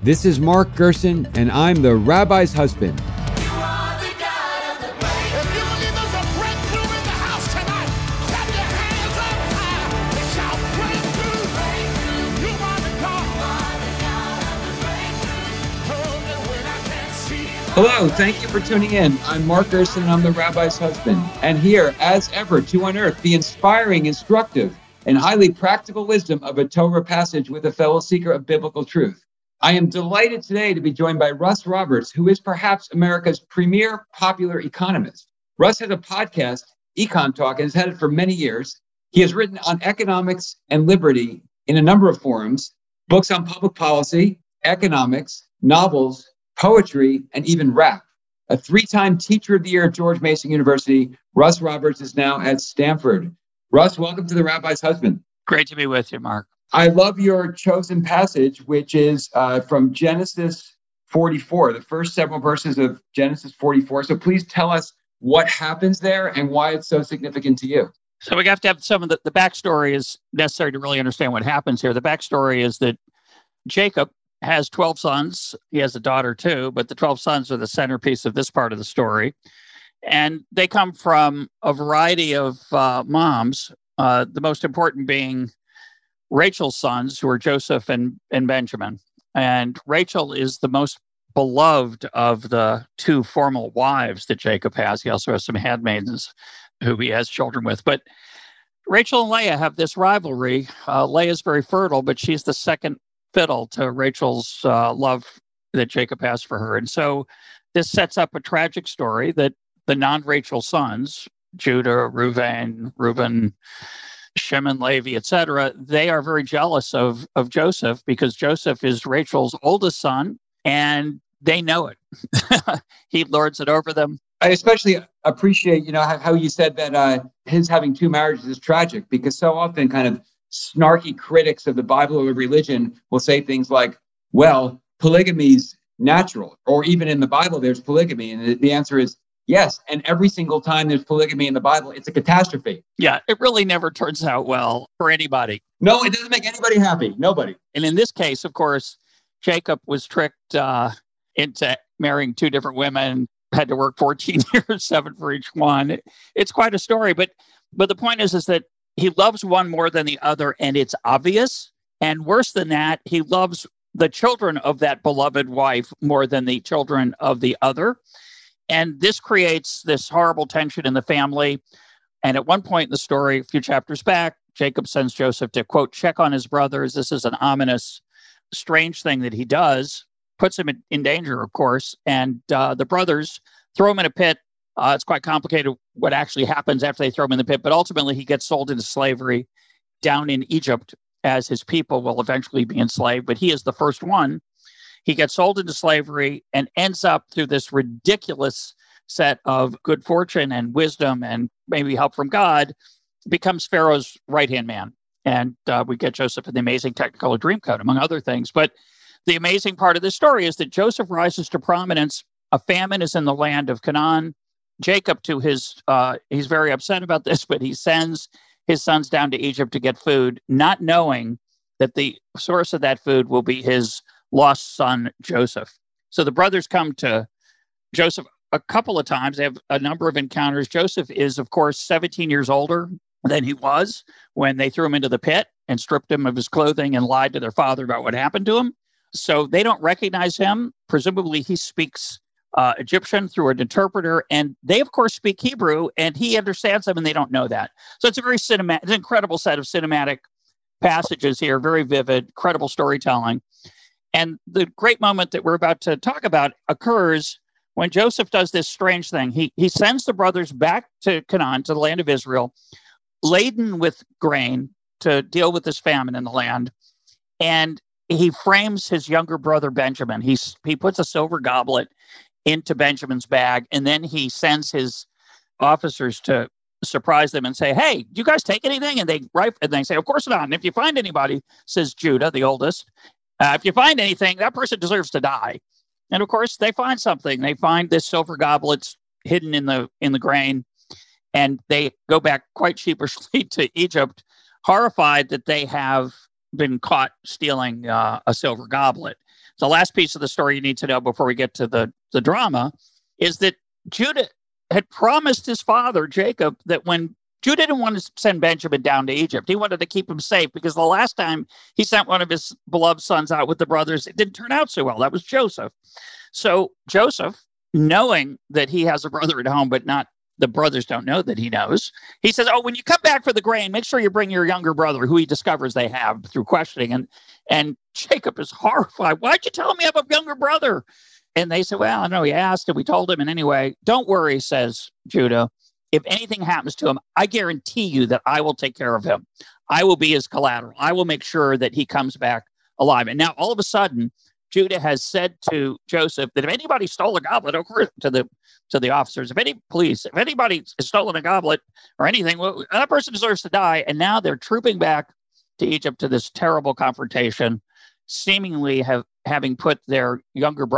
This is Mark Gerson, and I'm the Rabbi's husband. Hello, thank you for tuning in. I'm Mark Gerson, and I'm the Rabbi's husband. And here, as ever, to unearth the inspiring, instructive, and highly practical wisdom of a Torah passage with a fellow seeker of biblical truth. I am delighted today to be joined by Russ Roberts, who is perhaps America's premier popular economist. Russ has a podcast, Econ Talk, and has had it for many years. He has written on economics and liberty in a number of forums, books on public policy, economics, novels, poetry, and even rap. A three-time Teacher of the Year at George Mason University, Russ Roberts is now at Stanford. Russ, welcome to the Rabbi's husband. Great to be with you, Mark. I love your chosen passage, which is from Genesis 44, the first several verses of Genesis 44. So please tell us what happens there and why it's so significant to you. So we have to have some of the backstory is necessary to really understand what happens here. The backstory is that Jacob has 12 sons. He has a daughter too, but the 12 sons are the centerpiece of this part of the story. And they come from a variety of moms, the most important being Rachel's sons, who are Joseph and Benjamin. And Rachel is the most beloved of the two formal wives that Jacob has. He also has some handmaidens who he has children with. But Rachel and Leah have this rivalry. Leah is very fertile, but she's the second fiddle to Rachel's love that Jacob has for her. And so this sets up a tragic story that the non-Rachel sons, Judah, Reuben, Shimon, Levi, etc., they are very jealous of Joseph because Joseph is Rachel's oldest son, and they know it. He lords it over them. I especially appreciate, how you said that his having two marriages is tragic, because so often kind of snarky critics of the Bible or religion will say things like, well, polygamy's natural, or even in the Bible, there's polygamy. And the answer is yes. And every single time there's polygamy in the Bible, it's a catastrophe. Yeah, it really never turns out well for anybody. No, it doesn't make anybody happy. Nobody. And in this case, of course, Jacob was tricked into marrying two different women, had to work 14 years, 7 for each one. It's quite a story. But the point is that he loves one more than the other, and it's obvious. And worse than that, he loves the children of that beloved wife more than the children of the other. And this creates this horrible tension in the family. And at one point in the story, a few chapters back, Jacob sends Joseph to, quote, check on his brothers. This is an ominous, strange thing that he does, puts him in danger, of course. And the brothers throw him in a pit. It's quite complicated what actually happens after they throw him in the pit, but ultimately he gets sold into slavery down in Egypt, as his people will eventually be enslaved. But he is the first one. He gets sold into slavery and ends up through this ridiculous set of good fortune and wisdom and maybe help from God, becomes Pharaoh's right-hand man. And we get Joseph in the amazing Technicolor Dreamcoat, among other things. But the amazing part of this story is that Joseph rises to prominence. A famine is in the land of Canaan. Jacob, he's very upset about this, but he sends his sons down to Egypt to get food, not knowing that the source of that food will be his lost son, Joseph. So the brothers come to Joseph a couple of times. They have a number of encounters. Joseph is, of course, 17 years older than he was when they threw him into the pit and stripped him of his clothing and lied to their father about what happened to him. So they don't recognize him. Presumably he speaks Egyptian through an interpreter, and they, of course, speak Hebrew, and he understands them, and they don't know that. So it's a very cinematic, it's an incredible set of cinematic passages here, very vivid, credible storytelling. And the great moment that we're about to talk about occurs when Joseph does this strange thing. He sends the brothers back to Canaan, to the land of Israel, laden with grain to deal with this famine in the land, and he frames his younger brother, Benjamin. He puts a silver goblet into Benjamin's bag, and then he sends his officers to surprise them and say, hey, do you guys take anything? And they say, of course not. And if you find anybody, says Judah, the oldest, if you find anything, that person deserves to die. And of course, they find something. They find this silver goblet hidden in the grain, and they go back quite sheepishly to Egypt, horrified that they have been caught stealing a silver goblet. The last piece of the story you need to know before we get to the drama is that Judah had promised his father, Jacob, that when Judah didn't want to send Benjamin down to Egypt, he wanted to keep him safe because the last time he sent one of his beloved sons out with the brothers, it didn't turn out so well. That was Joseph. So Joseph, knowing that he has a brother at home, but not the brothers don't know that he knows, he says, when you come back for the grain, make sure you bring your younger brother, who he discovers they have through questioning. And Jacob is horrified. Why'd you tell me I have a younger brother? And they said, well, I know he asked and we told him. And anyway, don't worry, says Judah. If anything happens to him, I guarantee you that I will take care of him. I will be his collateral. I will make sure that he comes back alive. And now all of a sudden, Judah has said to Joseph that if anybody stole a goblet, to the officers, if anybody has stolen a goblet or anything, well, that person deserves to die. And now they're trooping back to Egypt to this terrible confrontation, seemingly having put their younger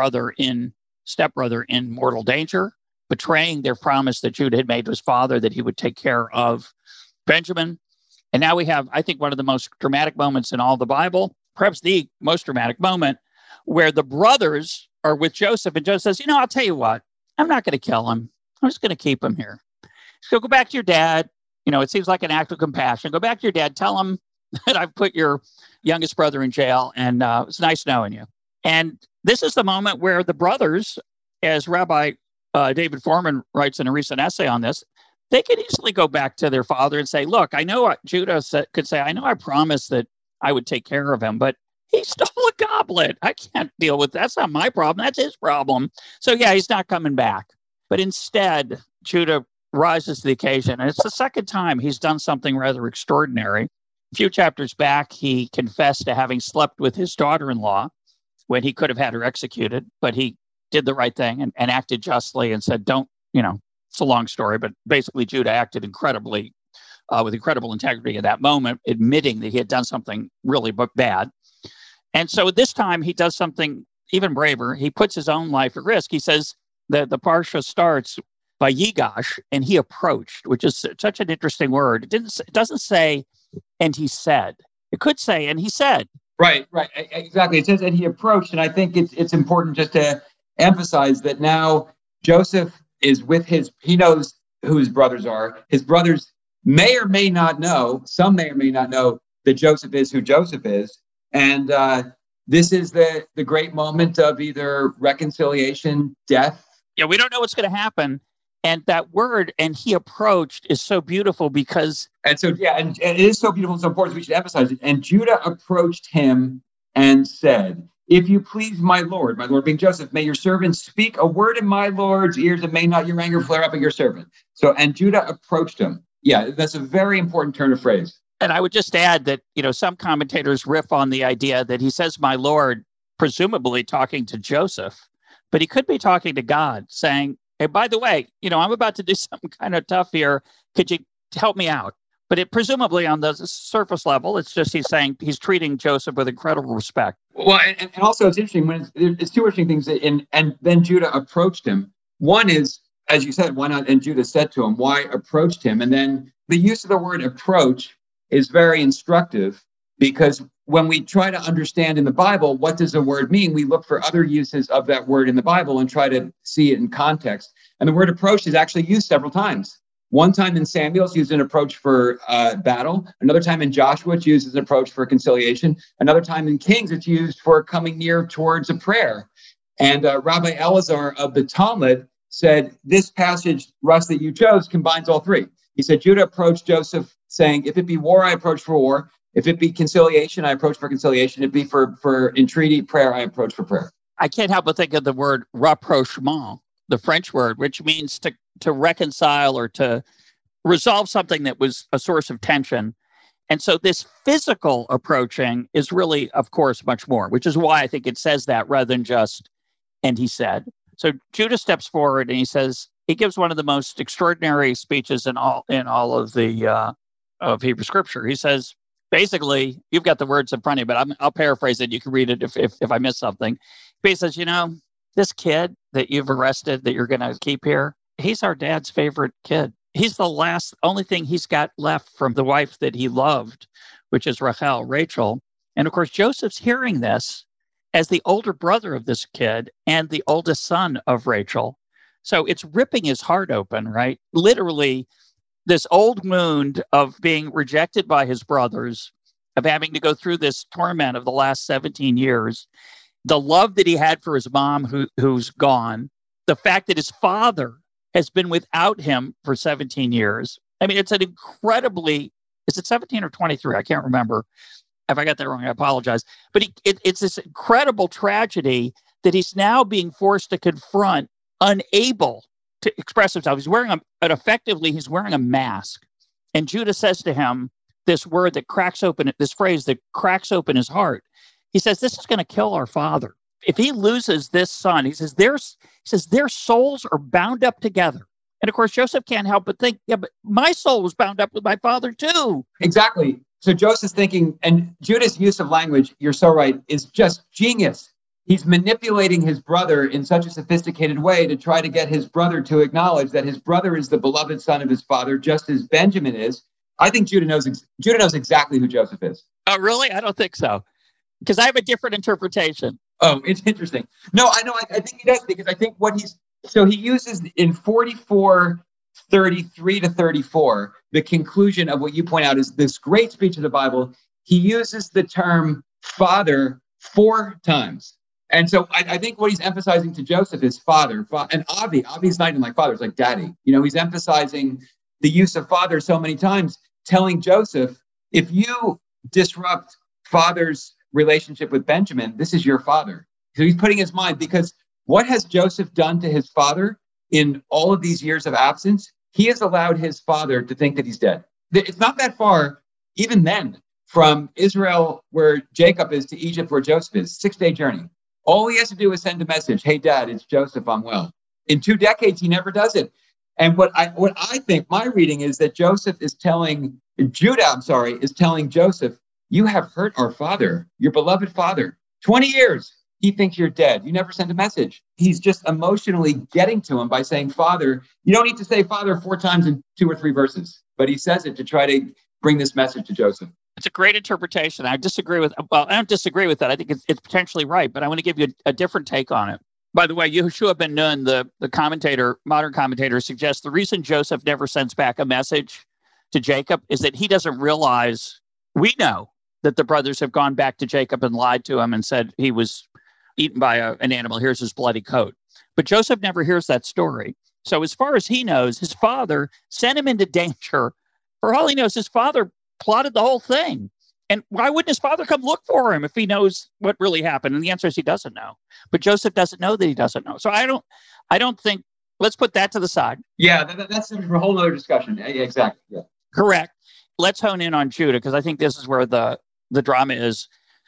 stepbrother in mortal danger, betraying their promise that Judah had made to his father that he would take care of Benjamin. And now we have, I think, one of the most dramatic moments in all the Bible, perhaps the most dramatic moment, where the brothers are with Joseph, and Joseph says, I'll tell you what, I'm not going to kill him. I'm just going to keep him here. So go back to your dad. It seems like an act of compassion. Go back to your dad. Tell him that I've put your youngest brother in jail, and it's nice knowing you. And this is the moment where the brothers, as Rabbi David Foreman writes in a recent essay on this, they could easily go back to their father and say, look, I know Judah could say, I know I promised that I would take care of him, but he stole a goblet. I can't deal with that. That's not my problem. That's his problem. So yeah, he's not coming back. But instead, Judah rises to the occasion. And it's the second time he's done something rather extraordinary. A few chapters back, he confessed to having slept with his daughter-in-law when he could have had her executed, but he did the right thing and acted justly and said, it's a long story, but basically Judah acted incredibly, with incredible integrity at that moment, admitting that he had done something really bad. And so this time he does something even braver. He puts his own life at risk. He says that the parsha starts by Yigash, and he approached, which is such an interesting word. It doesn't say, and he said. It could say, and he said. Right, exactly. It says, and he approached, and I think it's important just to emphasize that now Joseph is with he knows who his brothers are. His brothers may or may not know, some may or may not know that Joseph is who Joseph is. And this is the great moment of either reconciliation, death. Yeah, we don't know what's going to happen. And that word, and he approached, is so beautiful because... And it is so beautiful and so important, we should emphasize it. And Judah approached him and said, if you please, my Lord being Joseph, may your servant speak a word in my Lord's ears, and may not your anger flare up at your servant. And Judah approached him. Yeah, that's a very important turn of phrase. And I would just add that, some commentators riff on the idea that he says, my Lord, presumably talking to Joseph, but he could be talking to God, saying, hey, by the way, I'm about to do something kind of tough here. Could you help me out? But it presumably on the surface level, it's just he's saying he's treating Joseph with incredible respect. Well, and also it's interesting it's two interesting things. And then Judah approached him. One is, as you said, why not? And Judah said to him, why approached him? And then the use of the word approach is very instructive, because when we try to understand in the Bible, what does the word mean? We look for other uses of that word in the Bible and try to see it in context. And the word approach is actually used several times. One time in Samuel, it's used an approach for battle. Another time in Joshua, it's used as an approach for conciliation. Another time in Kings, it's used for coming near towards a prayer. And Rabbi Elazar of the Talmud said, this passage, Russ, that you chose combines all three. He said, Judah approached Joseph saying, if it be war, I approach for war. If it be conciliation, I approach for conciliation. If it be for entreaty, prayer, I approach for prayer. I can't help but think of the word rapprochement, the French word, which means to reconcile or to resolve something that was a source of tension. And so this physical approaching is really, of course, much more, which is why I think it says that rather than just, and he said. So Judah steps forward and he says, he gives one of the most extraordinary speeches in all of the of Hebrew scripture. He says, basically, you've got the words in front of you, but I'll paraphrase it. You can read it if I miss something. He says, this kid that you've arrested, that you're going to keep here, he's our dad's favorite kid. He's the only thing he's got left from the wife that he loved, which is Rachel. And of course, Joseph's hearing this, as the older brother of this kid and the oldest son of Rachel. So it's ripping his heart open, right? Literally, this old wound of being rejected by his brothers, of having to go through this torment of the last 17 years, the love that he had for his mom who's gone, the fact that his father has been without him for 17 years. I mean, it's an incredibly, is it 17 or 23? I can't remember. If I got that wrong, I apologize. But it's this incredible tragedy that he's now being forced to confront, unable to express himself. He's wearing he's wearing a mask. And Judah says to him this word that cracks open, this phrase that cracks open his heart. He says, this is going to kill our father. If he loses this son, he says, their souls are bound up together. And of course, Joseph can't help but think, yeah, but my soul was bound up with my father too. Exactly. So Joseph's thinking, and Judah's use of language, you're so right, is just genius. He's manipulating his brother in such a sophisticated way to try to get his brother to acknowledge that his brother is the beloved son of his father, just as Benjamin is. I think Judah knows exactly who Joseph is. Oh, really? I don't think so. Because I have a different interpretation. Oh, it's interesting. No, I know. I think he does, because I think he uses in 44:33 to 34, the conclusion of what you point out is this great speech of the Bible. He uses the term father 4 times. And so I think what he's emphasizing to Joseph is father. And Avi's not even like father, it's like daddy. He's emphasizing the use of father so many times, telling Joseph, if you disrupt father's relationship with Benjamin, this is your father. So he's putting his mind, because what has Joseph done to his father in all of these years of absence? He has allowed his father to think that he's dead. It's not that far, even then, from Israel, where Jacob is, to Egypt, where Joseph is. 6-day journey. All he has to do is send a message. Hey, Dad, it's Joseph. I'm well. In 2 decades, he never does it. And what I think, my reading is that Judah is telling Joseph, you have hurt our father, your beloved father. 20 years, he thinks you're dead. You never sent a message. He's just emotionally getting to him by saying, Father. You don't need to say Father 4 times in 2 or 3 verses, but he says it to try to bring this message to Joseph. It's a great interpretation. I don't disagree with that. I think it's potentially right, but I want to give you a different take on it. By the way, Yehoshua ben Nun, the modern commentator, suggests the reason Joseph never sends back a message to Jacob is that he doesn't realize, we know that the brothers have gone back to Jacob and lied to him and said he was eaten by an animal. Here's his bloody coat. But Joseph never hears that story. So as far as he knows, his father sent him into danger. For all he knows, his father plotted the whole thing. And why wouldn't his father come look for him if he knows what really happened? And the answer is he doesn't know. But Joseph doesn't know that he doesn't know. So I don't think, let's put that to the side. Yeah, that's a whole other discussion. Yeah, exactly. Yeah. Correct. Let's hone in on Judah, because I think this is where the drama is.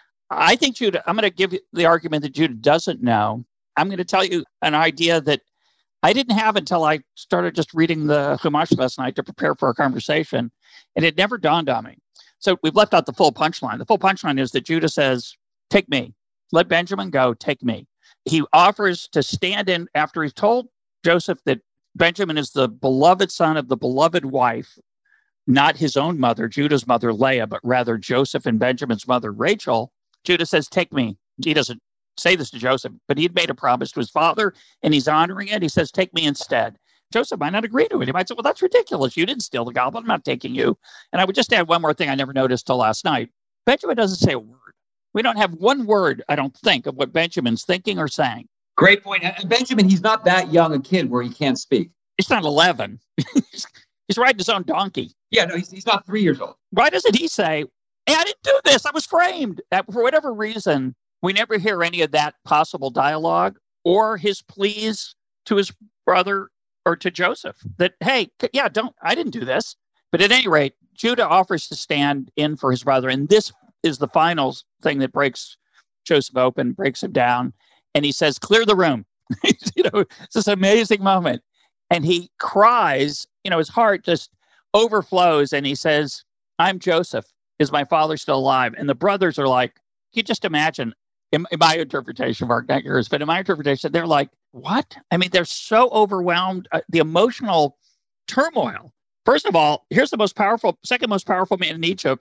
I think Judah, I'm going to give you the argument that Judah doesn't know. I'm going to tell you an idea that I didn't have until I started just reading the Chumash last night to prepare for our conversation. And it never dawned on me. So we've left out the full punchline. The full punchline is that Judah says, take me. Let Benjamin go. Take me. He offers to stand in after he's told Joseph that Benjamin is the beloved son of the beloved wife, not his own mother, Judah's mother, Leah, but rather Joseph and Benjamin's mother, Rachel. Judah says, take me. He doesn't say this to Joseph, but he had made a promise to his father and he's honoring it. He says, take me instead. Joseph might not agree to it. He might say, well, that's ridiculous. You didn't steal the goblet. I'm not taking you. And I would just add one more thing I never noticed till last night. Benjamin doesn't say a word. We don't have one word, I don't think, of what Benjamin's thinking or saying. Great point. And Benjamin, he's not that young a kid where he can't speak. He's not 11. He's riding his own donkey. Yeah, no, he's not 3 years old. Why doesn't he say, hey, I didn't do this. I was framed. For whatever reason, we never hear any of that possible dialogue or his pleas to his brother or to Joseph that, hey, yeah, I didn't do this. But at any rate, Judah offers to stand in for his brother. And this is the final thing that breaks Joseph open, breaks him down. And he says, clear the room. It's this amazing moment. And he cries, his heart just overflows. And he says, I'm Joseph. Is my father still alive? And the brothers are like, you just imagine, in my interpretation, Mark, not yours, but in my interpretation, they're like, what? I mean, they're so overwhelmed. The emotional turmoil. First of all, here's the second most powerful man in Egypt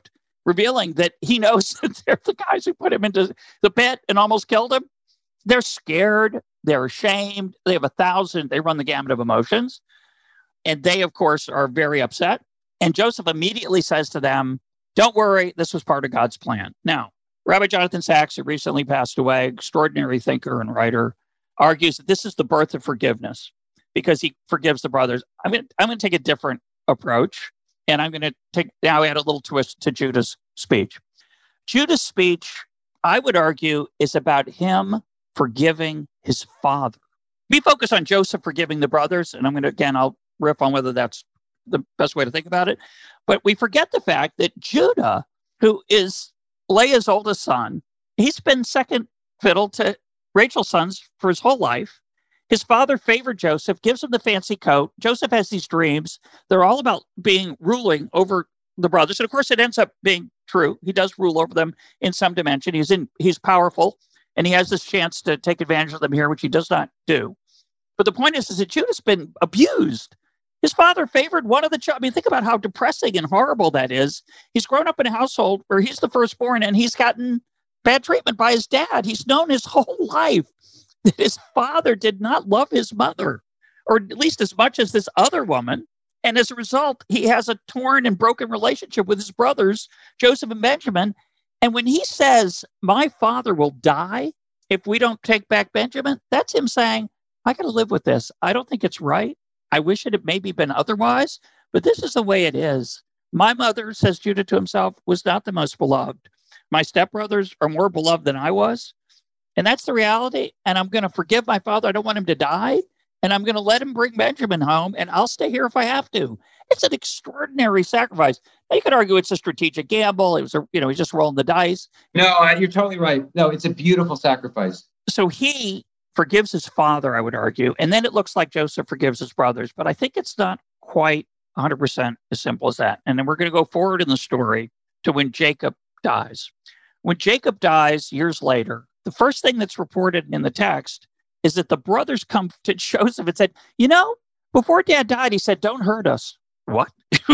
revealing that he knows that they're the guys who put him into the pit and almost killed him. They're scared. They're ashamed. They have they run the gamut of emotions. And they, of course, are very upset. And Joseph immediately says to them, don't worry, this was part of God's plan. Now, Rabbi Jonathan Sacks, who recently passed away, extraordinary thinker and writer, argues that this is the birth of forgiveness because he forgives the brothers. I'm going to take a different approach, and I'm going to now add a little twist to Judah's speech. Judah's speech, I would argue, is about him forgiving his father. We focus on Joseph forgiving the brothers, and I'll riff on whether that's the best way to think about it. But we forget the fact that Judah, who is Leah's oldest son, he's been second fiddle to Rachel's sons for his whole life. His father favored Joseph, gives him the fancy coat. Joseph has these dreams. They're all about ruling over the brothers. And of course, it ends up being true. He does rule over them in some dimension. He's powerful, and he has this chance to take advantage of them here, which he does not do. But the point is that Judah's been abused. His father favored one of the children. I mean, think about how depressing and horrible that is. He's grown up in a household where he's the firstborn, and he's gotten bad treatment by his dad. He's known his whole life that his father did not love his mother, or at least as much as this other woman. And as a result, he has a torn and broken relationship with his brothers, Joseph and Benjamin. And when he says, my father will die if we don't take back Benjamin, that's him saying, I got to live with this. I don't think it's right. I wish it had maybe been otherwise, but this is the way it is. My mother, says Judah to himself, was not the most beloved. My stepbrothers are more beloved than I was. And that's the reality. And I'm going to forgive my father. I don't want him to die. And I'm going to let him bring Benjamin home, and I'll stay here if I have to. It's an extraordinary sacrifice. Now, you could argue it's a strategic gamble. It was, he's just rolling the dice. No, you're totally right. No, it's a beautiful sacrifice. So he forgives his father, I would argue. And then it looks like Joseph forgives his brothers. But I think it's not quite 100% as simple as that. And then we're going to go forward in the story to when Jacob dies. When Jacob dies years later, the first thing that's reported in the text is that the brothers come to Joseph and said, before Dad died, he said, don't hurt us. What?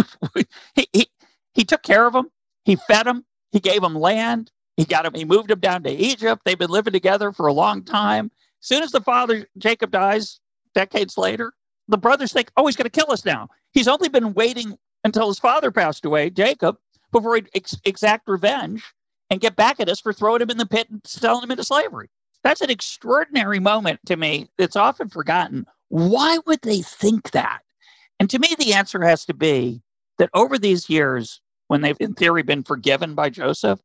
he took care of him. He fed him. He gave him land. He moved him down to Egypt. They've been living together for a long time. As soon as the father, Jacob, dies decades later, the brothers think, he's going to kill us now. He's only been waiting until his father passed away, Jacob, before he'd exact revenge and get back at us for throwing him in the pit and selling him into slavery. That's an extraordinary moment to me. It's often forgotten. Why would they think that? And to me, the answer has to be that over these years, when they've in theory been forgiven by Joseph,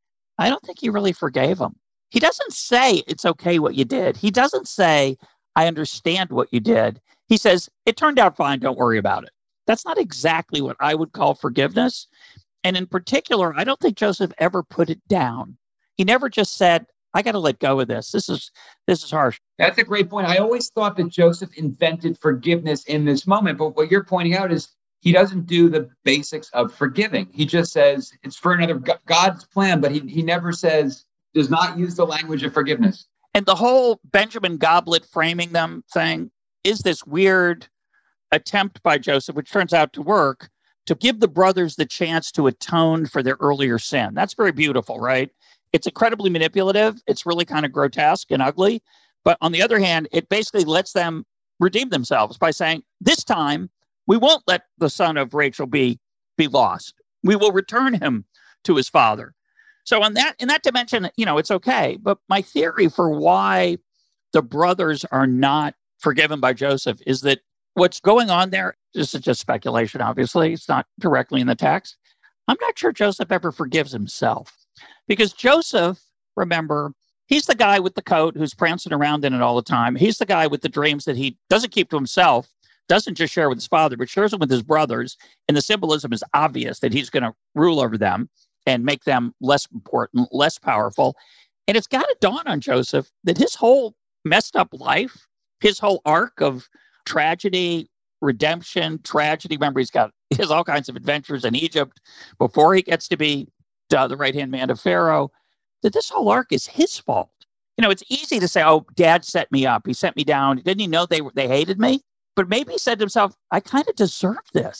I don't think he really forgave them. He doesn't say it's okay what you did. He doesn't say, I understand what you did. He says, it turned out fine. Don't worry about it. That's not exactly what I would call forgiveness. And in particular, I don't think Joseph ever put it down. He never just said, I got to let go of this. This is harsh. That's a great point. I always thought that Joseph invented forgiveness in this moment. But what you're pointing out is he doesn't do the basics of forgiving. He just says it's for another God's plan, but he never does not use the language of forgiveness. And the whole Benjamin Goblet framing them thing is this weird attempt by Joseph, which turns out to work, to give the brothers the chance to atone for their earlier sin. That's very beautiful, right? It's incredibly manipulative. It's really kind of grotesque and ugly. But on the other hand, it basically lets them redeem themselves by saying, this time, we won't let the son of Rachel be lost. We will return him to his father. So in that dimension, it's okay. But my theory for why the brothers are not forgiven by Joseph is that what's going on there, this is just speculation, obviously. It's not directly in the text. I'm not sure Joseph ever forgives himself. Because Joseph, remember, he's the guy with the coat who's prancing around in it all the time. He's the guy with the dreams that he doesn't keep to himself, doesn't just share with his father, but shares them with his brothers. And the symbolism is obvious that he's going to rule over them and make them less important, less powerful. And it's got to dawn on Joseph that his whole messed up life, his whole arc of tragedy, redemption, tragedy. Remember, he has all kinds of adventures in Egypt before he gets to be the right-hand man of Pharaoh, that this whole arc is his fault. It's easy to say, Dad set me up. He sent me down. Didn't he know they hated me? But maybe he said to himself, I kind of deserve this.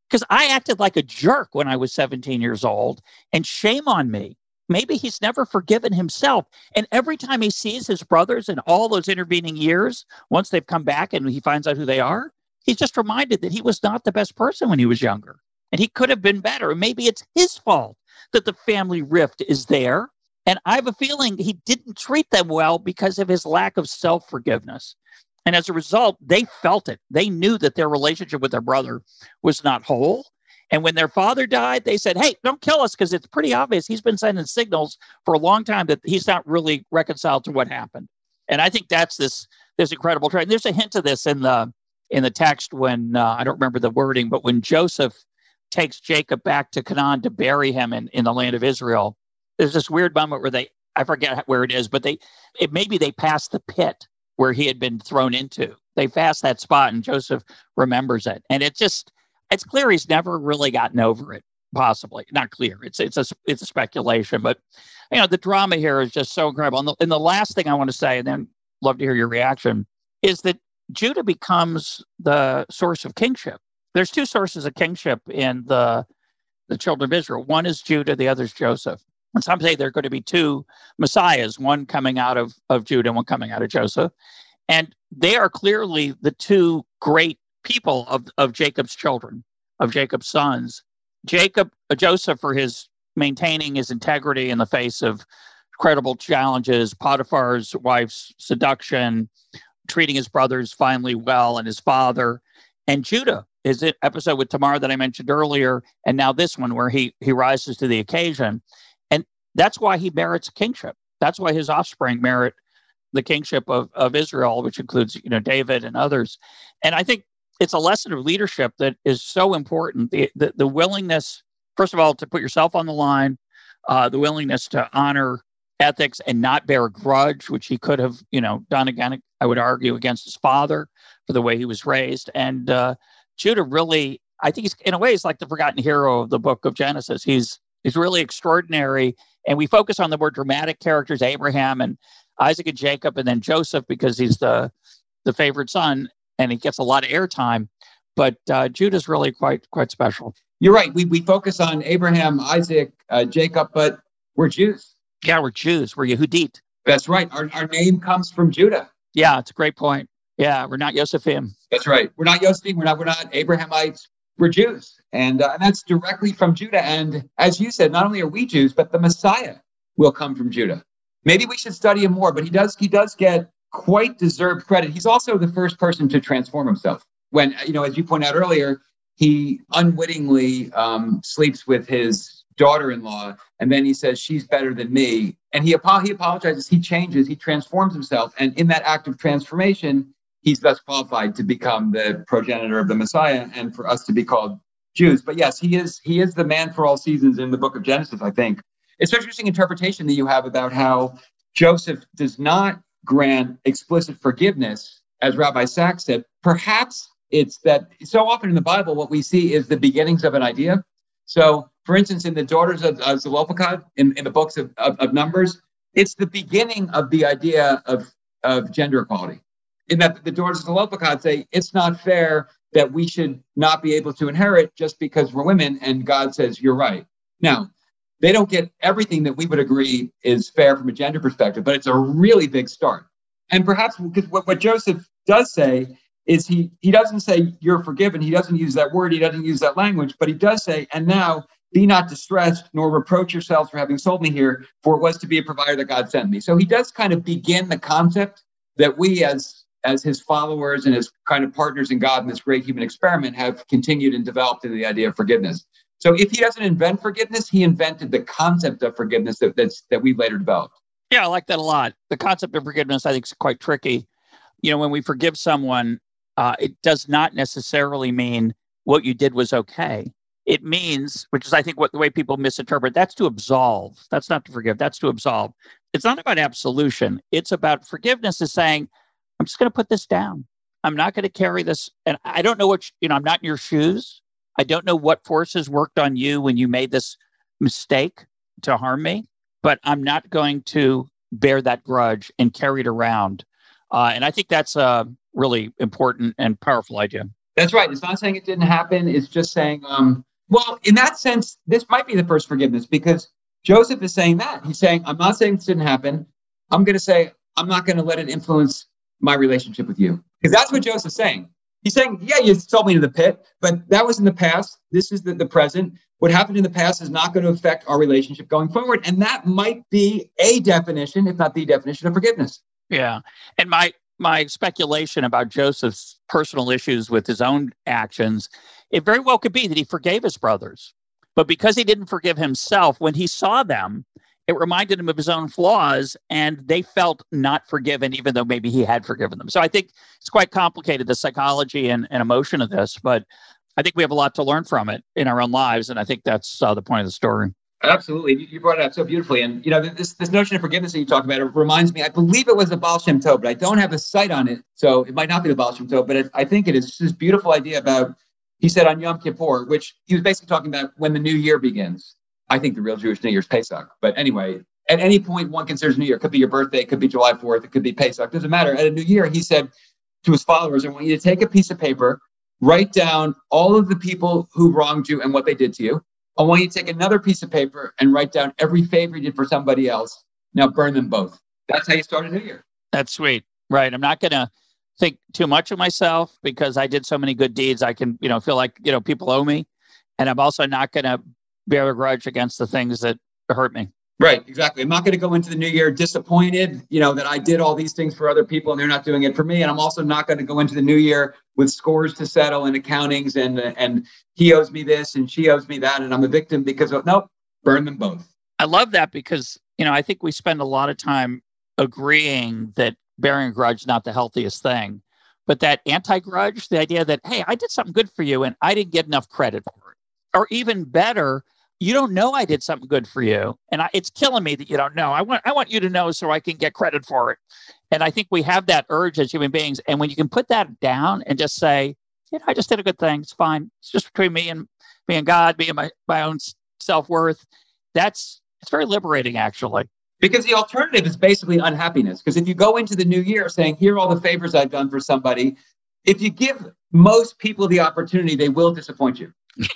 because I acted like a jerk when I was 17 years old, and shame on me. Maybe he's never forgiven himself. And every time he sees his brothers in all those intervening years, once they've come back and he finds out who they are, he's just reminded that he was not the best person when he was younger. And he could have been better. And maybe it's his fault that the family rift is there. And I have a feeling he didn't treat them well because of his lack of self-forgiveness. And as a result, they felt it. They knew that their relationship with their brother was not whole. And when their father died, they said, hey, don't kill us, because it's pretty obvious he's been sending signals for a long time that he's not really reconciled to what happened. And I think that's this incredible trait. And there's a hint of this in the text when, I don't remember the wording, but when Joseph takes Jacob back to Canaan to bury him in the land of Israel, there's this weird moment where I forget where it is, but maybe they passed the pit where he had been thrown into. They passed that spot and Joseph remembers it. And it's clear he's never really gotten over it, possibly. Not clear. It's a speculation. But, the drama here is just so incredible. And the last thing I want to say, and then love to hear your reaction, is that Judah becomes the source of kingship. There's two sources of kingship in the children of Israel. One is Judah, the other is Joseph. And some say there are going to be two messiahs, one coming out of Judah and one coming out of Joseph. And they are clearly the two great people of Jacob's children, of Jacob's sons. Joseph, for his maintaining his integrity in the face of credible challenges, Potiphar's wife's seduction, treating his brothers finally well, and his father. And Judah, his episode with Tamar that I mentioned earlier, and now this one where he rises to the occasion. And that's why he merits kingship. That's why his offspring merit the kingship of Israel, which includes, David and others. And I think it's a lesson of leadership that is so important. The willingness, first of all, to put yourself on the line, the willingness to honor ethics and not bear a grudge, which he could have, done again, I would argue, against his father for the way he was raised. And Judah really, I think in a way, he's like the forgotten hero of the book of Genesis. He's really extraordinary. And we focus on the more dramatic characters, Abraham and Isaac and Jacob, and then Joseph, because he's the favorite son. And he gets a lot of airtime, but Judah's really quite special. You're right. We focus on Abraham, Isaac, Jacob, but we're Jews. Yeah, we're Jews. We're Yehudit. That's right. Our name comes from Judah. Yeah, it's a great point. Yeah, we're not Josephim. That's right. We're not Josephim. We're not Abrahamites. We're Jews, and that's directly from Judah. And as you said, not only are we Jews, but the Messiah will come from Judah. Maybe we should study him more, but he does get quite deserved credit. He's also the first person to transform himself. When, as you pointed out earlier, he unwittingly sleeps with his daughter-in-law, and then he says, she's better than me. And he apologizes, he changes, he transforms himself. And in that act of transformation, he's thus qualified to become the progenitor of the Messiah and for us to be called Jews. But yes, he is the man for all seasons in the book of Genesis, I think. It's an interesting interpretation that you have about how Joseph does not grant explicit forgiveness, as Rabbi Sachs said. Perhaps it's that so often in the Bible, what we see is the beginnings of an idea. So, for instance, in the daughters of Zelophehad, in the books of Numbers, it's the beginning of the idea of gender equality. In that the daughters of Zelophehad say, it's not fair that we should not be able to inherit just because we're women, and God says, you're right. Now, they don't get everything that we would agree is fair from a gender perspective, but it's a really big start. And perhaps because what Joseph does say is he doesn't say you're forgiven. He doesn't use that word. He doesn't use that language, but he does say, and now be not distressed, nor reproach yourselves for having sold me here, for it was to be a provider that God sent me. So he does kind of begin the concept that we as his followers and as kind of partners in God in this great human experiment have continued and developed in the idea of forgiveness. So if he doesn't invent forgiveness, he invented the concept of forgiveness that we later developed. Yeah, I like that a lot. The concept of forgiveness, I think, is quite tricky. When we forgive someone, it does not necessarily mean what you did was okay. It means, which is, I think, the way people misinterpret, that's to absolve. That's not to forgive. That's to absolve. It's not about absolution. It's about forgiveness is saying, I'm just going to put this down. I'm not going to carry this. And I don't know I'm not in your shoes. I don't know what forces worked on you when you made this mistake to harm me, but I'm not going to bear that grudge and carry it around. And I think that's a really important and powerful idea. That's right. It's not saying it didn't happen. It's just saying, well, in that sense, this might be the first forgiveness because Joseph is saying that. He's saying, I'm not saying this didn't happen. I'm going to say, I'm not going to let it influence my relationship with you. Because that's what Joseph's saying. He's saying, yeah, you sold me to the pit, but that was in the past. This is the present. What happened in the past is not going to affect our relationship going forward. And that might be a definition, if not the definition of forgiveness. Yeah. And my speculation about Joseph's personal issues with his own actions, it very well could be that he forgave his brothers. But because he didn't forgive himself, when he saw them, it reminded him of his own flaws, and they felt not forgiven, even though maybe he had forgiven them. So I think it's quite complicated, the psychology and emotion of this, but I think we have a lot to learn from it in our own lives, and I think that's the point of the story. Absolutely. You brought it up so beautifully. And, this notion of forgiveness that you talk about, it reminds me, I believe it was the Baal Shem Tov, but I don't have a site on it. So it might not be the Baal Shem Tov, but I think it is this beautiful idea about, he said on Yom Kippur, which he was basically talking about when the new year begins. I think the real Jewish New Year is Pesach. But anyway, at any point, one considers New Year. It could be your birthday. It could be July 4th. It could be Pesach. Doesn't matter. At a New Year, he said to his followers, I want you to take a piece of paper, write down all of the people who wronged you and what they did to you. I want you to take another piece of paper and write down every favor you did for somebody else. Now burn them both. That's how you start a New Year. That's sweet. Right. I'm not going to think too much of myself because I did so many good deeds. I can, feel like, people owe me. And I'm also not going to bear a grudge against the things that hurt me. Right, exactly. I'm not going to go into the new year disappointed, that I did all these things for other people and they're not doing it for me. And I'm also not going to go into the new year with scores to settle and accountings and he owes me this and she owes me that. And I'm a victim because of, nope, burn them both. I love that because, I think we spend a lot of time agreeing that bearing a grudge is not the healthiest thing. But that anti-grudge, the idea that, hey, I did something good for you and I didn't get enough credit for it. Or even better, you don't know I did something good for you. And it's killing me that you don't know. I want you to know so I can get credit for it. And I think we have that urge as human beings. And when you can put that down and just say, I just did a good thing. It's fine. It's just between me and God, me and my own self-worth. It's very liberating, actually. Because the alternative is basically unhappiness. Because if you go into the new year saying, here are all the favors I've done for somebody, if you give most people the opportunity, they will disappoint you.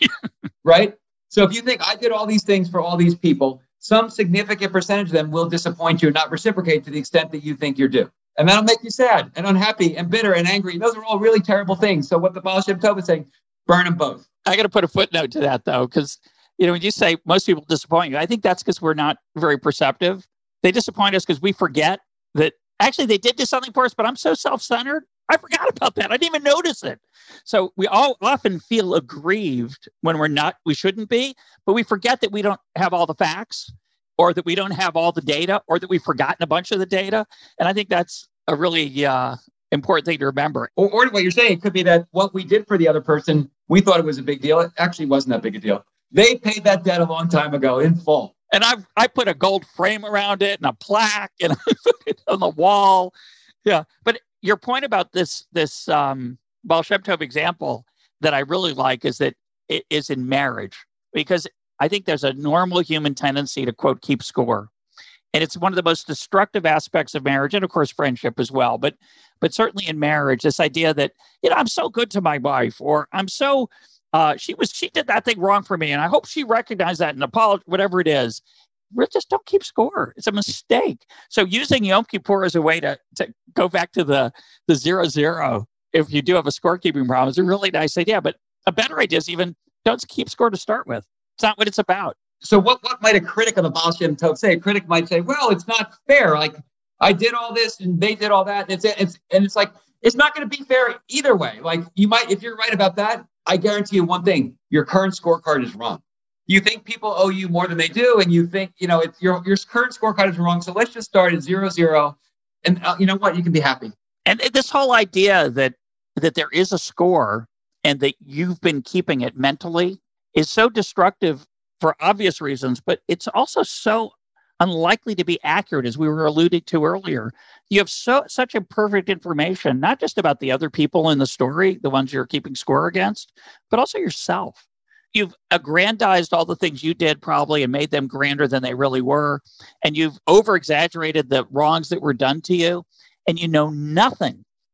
Right? So if you think I did all these things for all these people, some significant percentage of them will disappoint you and not reciprocate to the extent that you think you're due. And that'll make you sad and unhappy and bitter and angry. Those are all really terrible things. So what the Baal Shem Tov is saying, burn them both. I got to put a footnote to that, though, because, when you say most people disappoint you, I think that's because we're not very perceptive. They disappoint us because we forget that actually they did do something for us, but I'm so self-centered. I forgot about that. I didn't even notice it. So we all often feel aggrieved when we shouldn't be, but we forget that we don't have all the facts or that we don't have all the data or that we've forgotten a bunch of the data. And I think that's a really important thing to remember. Or what you're saying could be that what we did for the other person, we thought it was a big deal. It actually wasn't that big a deal. They paid that debt a long time ago in full. And I put a gold frame around it and a plaque and I put it on the wall. Yeah. But your point about this Baal Shem Tov example that I really like is that it is in marriage, because I think there's a normal human tendency to, quote, keep score. And it's one of the most destructive aspects of marriage and, of course, friendship as well. But certainly in marriage, this idea that, I'm so good to my wife, or I'm so she did that thing wrong for me. And I hope she recognized that and apologized, whatever it is. We just don't keep score. It's a mistake. So using Yom Kippur as a way to go back to the 0-0, if you do have a scorekeeping problem, is a really nice idea. But a better idea is even don't keep score to start with. It's not what it's about. So what might a critic of the Baal Shem Tov say? A critic might say, well, it's not fair. Like, I did all this and they did all that. And it's like, it's not going to be fair either way. Like, you might, if you're right about that, I guarantee you one thing, your current scorecard is wrong. You think people owe you more than they do, and you think, it's your current scorecard is wrong. So let's just start at 0-0. And you know what? You can be happy. And this whole idea that there is a score and that you've been keeping it mentally is so destructive for obvious reasons, but it's also so unlikely to be accurate, as we were alluding to earlier. You have such imperfect information, not just about the other people in the story, the ones you're keeping score against, but also yourself. You've aggrandized all the things you did probably and made them grander than they really were. And you've over-exaggerated the wrongs that were done to you. And you know nothing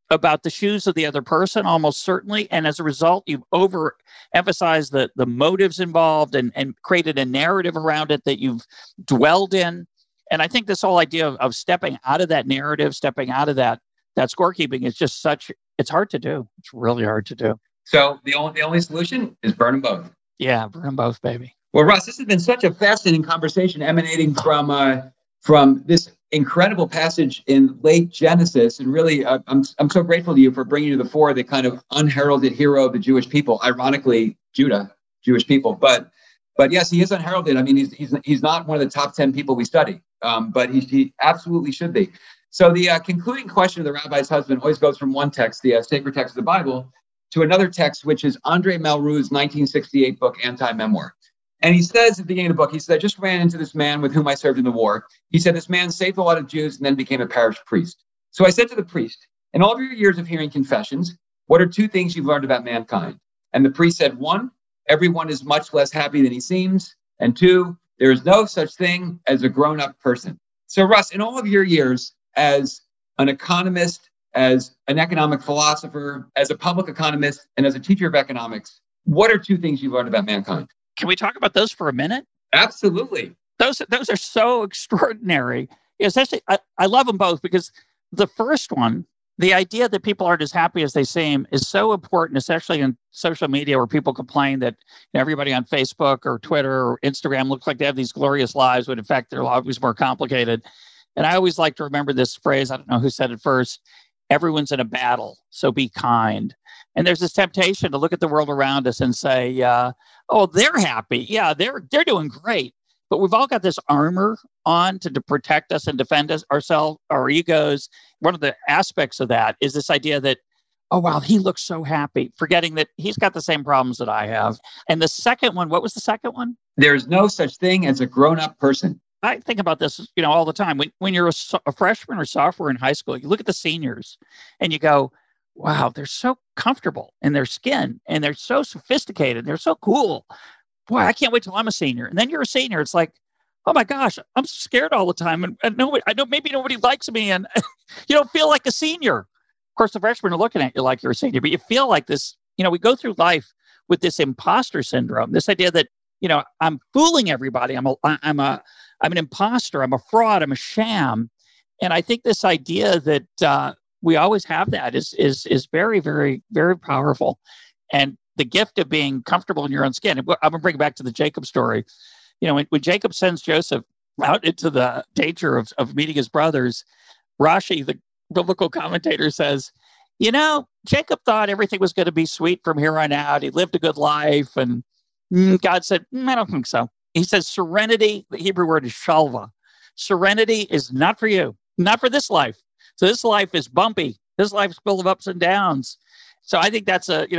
about the shoes of the other person, almost certainly. And as a result, you've overemphasized the motives involved and created a narrative around it that you've dwelled in. And I think this whole idea of stepping out of that narrative, stepping out of that scorekeeping is just it's hard to do. It's really hard to do. So the only solution is burn them both. Yeah, burn them both, baby. Well, Russ, this has been such a fascinating conversation emanating from this incredible passage in late Genesis. And really, I'm so grateful to you for bringing to the fore the kind of unheralded hero of the Jewish people, ironically, Judah, Jewish people. But yes, he is unheralded. I mean, he's not one of the top 10 people we study, but he absolutely should be. So the concluding question of the rabbi's husband always goes from one text, the sacred text of the Bible, to another text, which is Andre Malraux's 1968 book, Anti-Memoir. And he says at the beginning of the book, he said, I just ran into this man with whom I served in the war. He said, this man saved a lot of Jews and then became a parish priest. So I said to the priest, in all of your years of hearing confessions, what are two things you've learned about mankind? And the priest said, one, everyone is much less happy than he seems. And two, there is no such thing as a grown-up person. So Russ, in all of your years as an economist, as an economic philosopher, as a public economist, and as a teacher of economics, what are two things you've learned about mankind? Can we talk about those for a minute? Absolutely. Those are so extraordinary. Especially, I love them both because the first one, the idea that people aren't as happy as they seem, is so important, especially in social media where people complain that everybody on Facebook or Twitter or Instagram looks like they have these glorious lives, when in fact they're always more complicated. And I always like to remember this phrase. I don't know who said it first. Everyone's in a battle, so be kind. And there's this temptation to look at the world around us and say, oh, they're happy. Yeah, they're doing great. But we've all got this armor on to protect us and defend us, ourselves, our egos. One of the aspects of that is this idea that, oh, wow, he looks so happy, forgetting that he's got the same problems that I have. And the second one, what was the second one? There's no such thing as a grown-up person. I think about this, all the time. When you're a freshman or sophomore in high school, you look at the seniors and you go, wow, they're so comfortable in their skin and they're so sophisticated. They're so cool. Boy, I can't wait till I'm a senior. And then you're a senior. It's like, oh my gosh, I'm scared all the time. And I know maybe nobody likes me and you don't feel like a senior. Of course, the freshmen are looking at you like you're a senior, but you feel like this, we go through life with this imposter syndrome, this idea that, I'm fooling everybody. I'm an imposter. I'm a fraud. I'm a sham. And I think this idea that we always have that is very, very, very powerful. And the gift of being comfortable in your own skin. I'm going to bring it back to the Jacob story. When Jacob sends Joseph out into the danger of meeting his brothers, Rashi, the biblical commentator, says, Jacob thought everything was going to be sweet from here on out. He lived a good life. And God said, I don't think so. He says, serenity, the Hebrew word is shalva. Serenity is not for you, not for this life. So this life is bumpy. This life is full of ups and downs. So I think that's a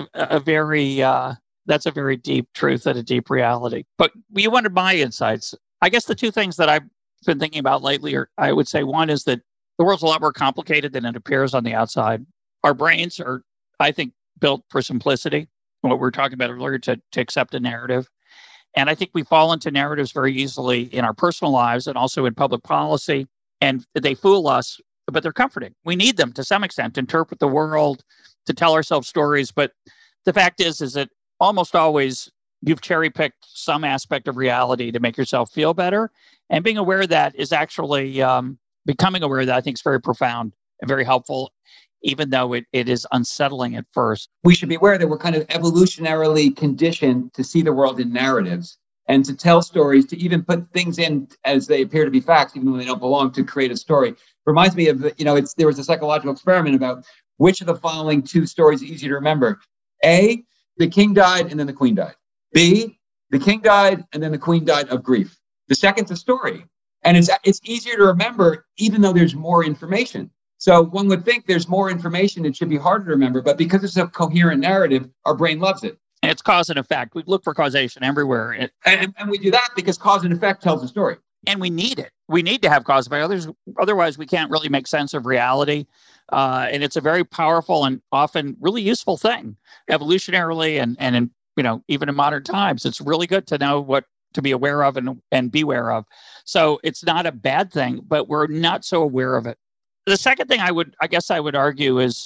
very deep truth and a deep reality. But you wanted my insights. I guess the two things that I've been thinking about lately are, I would say, one is that the world's a lot more complicated than it appears on the outside. Our brains are, I think, built for simplicity. What we were talking about earlier, to accept a narrative. And I think we fall into narratives very easily in our personal lives and also in public policy. And they fool us, but they're comforting. We need them to some extent to interpret the world, to tell ourselves stories. But the fact is that almost always you've cherry-picked some aspect of reality to make yourself feel better. And being aware of that is actually, becoming aware of that, I think is very profound and very helpful, even though it is unsettling at first. We should be aware that we're kind of evolutionarily conditioned to see the world in narratives and to tell stories, to even put things in as they appear to be facts, even though they don't belong, to create a story. Reminds me of, there was a psychological experiment about which of the following two stories is easy to remember. A, the king died and then the queen died. B, the king died and then the queen died of grief. The second's a story. And it's easier to remember, even though there's more information. So one would think there's more information, it should be harder to remember, but because it's a coherent narrative, our brain loves it. And it's cause and effect. We look for causation everywhere. And we do that because cause and effect tells a story. And we need it. We need to have cause and effect. Otherwise, we can't really make sense of reality. And it's a very powerful and often really useful thing, evolutionarily and in, even in modern times. It's really good to know what to be aware of and beware of. So it's not a bad thing, but we're not so aware of it. The second thing I guess I would argue is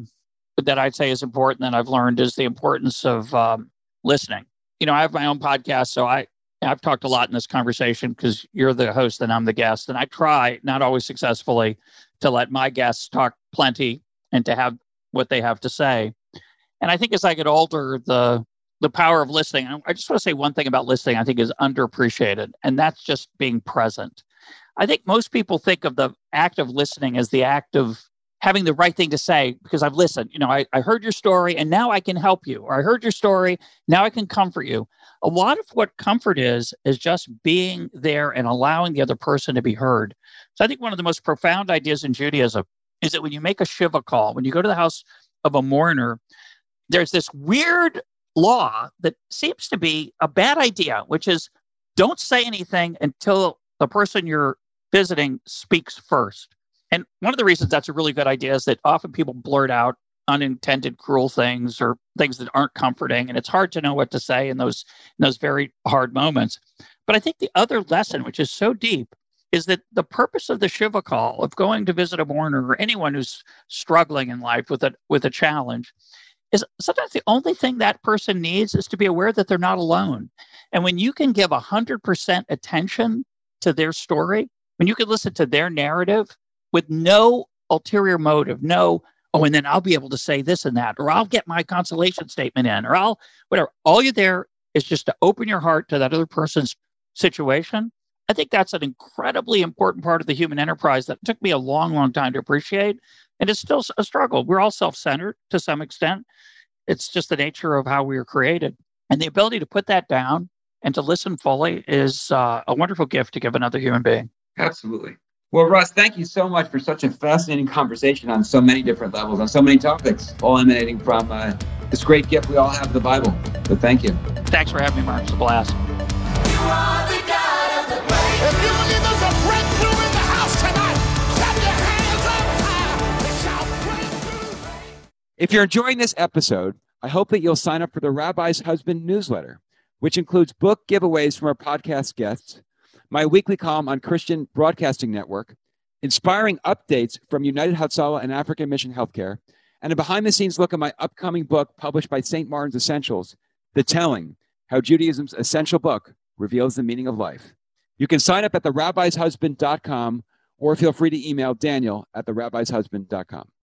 that I'd say is important that I've learned is the importance of listening. I have my own podcast, so I've talked a lot in this conversation because you're the host and I'm the guest, and I try, not always successfully, to let my guests talk plenty and to have what they have to say. And I think as I get older, the power of listening, I just want to say one thing about listening I think is underappreciated, and that's just being present. I think most people think of the act of listening as the act of having the right thing to say because I've listened. I heard your story and now I can help you. Or I heard your story, now I can comfort you. A lot of what comfort is just being there and allowing the other person to be heard. So I think one of the most profound ideas in Judaism is that when you make a Shiva call, when you go to the house of a mourner, there's this weird law that seems to be a bad idea, which is don't say anything until the person you're visiting speaks first. And one of the reasons that's a really good idea is that often people blurt out unintended cruel things or things that aren't comforting, and it's hard to know what to say in those very hard moments. But I think the other lesson, which is so deep, is that the purpose of the Shiva call, of going to visit a mourner or anyone who's struggling in life with a challenge, is sometimes the only thing that person needs is to be aware that they're not alone. And when you can give 100% attention to their story, when you can listen to their narrative with no ulterior motive, and then I'll be able to say this and that, or I'll get my consolation statement in, or I'll whatever. All you're there is just to open your heart to that other person's situation. I think that's an incredibly important part of the human enterprise that took me a long, long time to appreciate. And it's still a struggle. We're all self-centered to some extent. It's just the nature of how we were created. And the ability to put that down and to listen fully is a wonderful gift to give another human being. Absolutely. Well, Russ, thank you so much for such a fascinating conversation on so many different levels, on so many topics, all emanating from this great gift we all have, the Bible. So thank you. Thanks for having me, Mark. It's a blast. You are the God of the breakthrough. If you believe there's a breakthrough in the house tonight, clap your hands up high. It shall break through. If you're enjoying this episode, I hope that you'll sign up for the Rabbi's Husband newsletter, which includes book giveaways from our podcast guests, my weekly column on Christian Broadcasting Network, inspiring updates from United Hatzalah and African Mission Healthcare, and a behind-the-scenes look at my upcoming book published by St. Martin's Essentials, The Telling, How Judaism's Essential Book Reveals the Meaning of Life. You can sign up at therabbishusband.com or feel free to email Daniel at therabbishusband.com.